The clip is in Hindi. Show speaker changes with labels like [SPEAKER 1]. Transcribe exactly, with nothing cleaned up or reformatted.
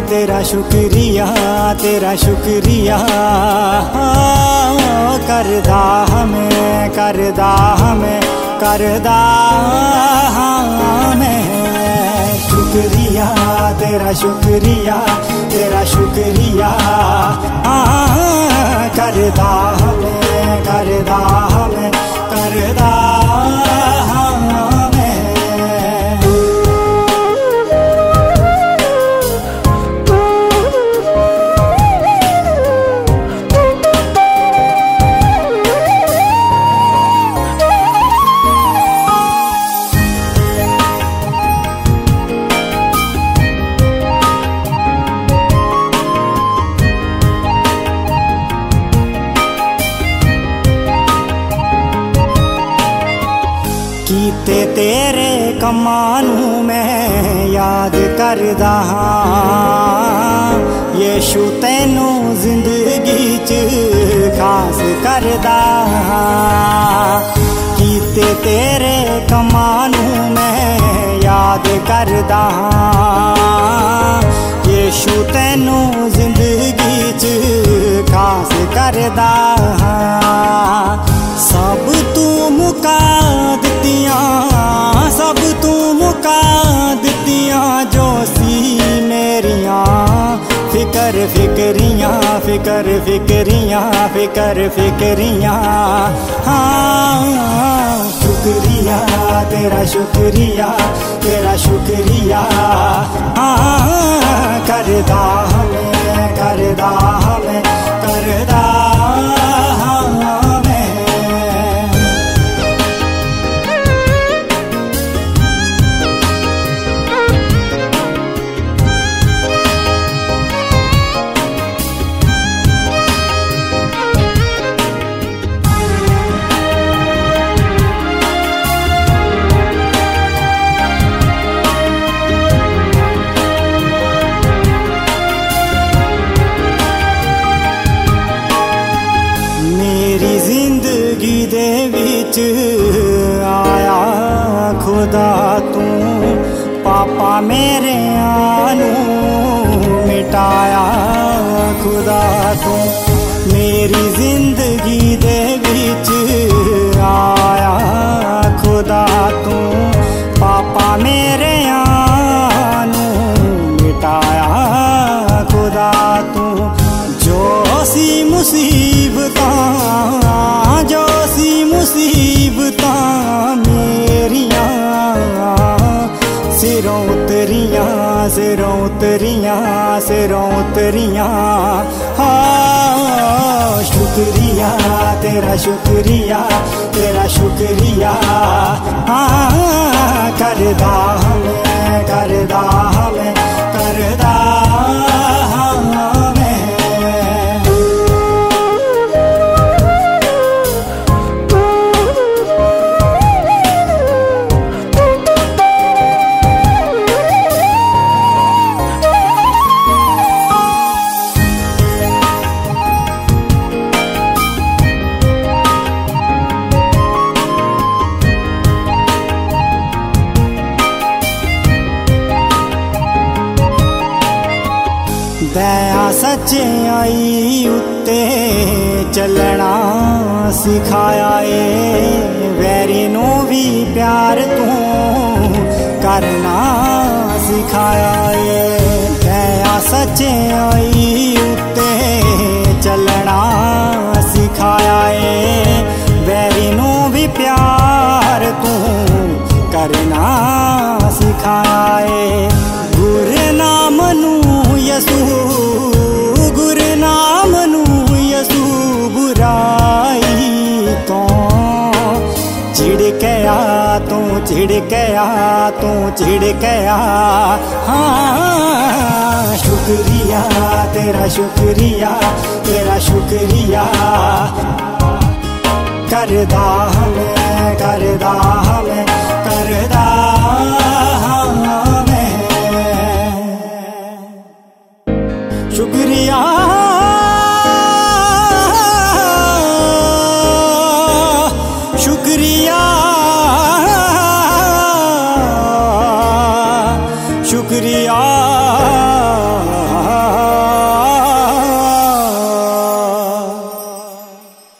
[SPEAKER 1] तेरा शुक्रिया तेरा शुक्रिया करदा हमें करदा हमें करदा हमें शुक्रिया तेरा शुक्रिया तेरा शुक्रिया करदा हमें करदा हमें करदा कीते तेरे कम्मां नूं मैं याद करदा हां यीशु तैनू जिंदगी च खास करदा हां कीते तेरे कम्मां नूं मैं याद करदा हां यीशु तैनू जिंदगी च खास करदा हां सब तू मुका सब तू मुका दित्तियां जो सी मेरियां फिकर फिकरियां फिकर फिकरियां फिकर फिकरियां हाँ शुक्रिया तेरा शुक्रिया तेरा शुक्रिया हाँ करदा हमें करदा हमें करदा जिंदगी दे विच आया खुदा तू पापा मेरे आनू मिटाया खुदा तू मेरी जिंदगी दे विच आया खुदा तू पापा मेरे आनू मिटाया खुदा तू जो सी मुसीबतां जो सी मुसीबतां मेरियां सिरों उतरियां सिरों उतरियां सिरों उतरियां हाँ शुक्रिया तेरा शुक्रिया तेरा शुक्रिया हाँ करदा हमें करदा हमें करदा दया सच्चाई उत्ते चलना सिखाया ए वैरी नू भी प्यार तू करना सिखाया ए दया सच्चाई उत्ते चलना सिखाया ए वैरी नू भी प्यार तू करना सिखाया ए गुरनाम नू यसू गुरनाम नू यसू बुराई तो झिड़कया तू झिड़कया तू झिड़कया हाँ शुक्रिया तेरा शुक्रिया तेरा शुक्रिया करदा हमें करदा हमें करदा शुक्रिया शुक्रिया शुक्रिया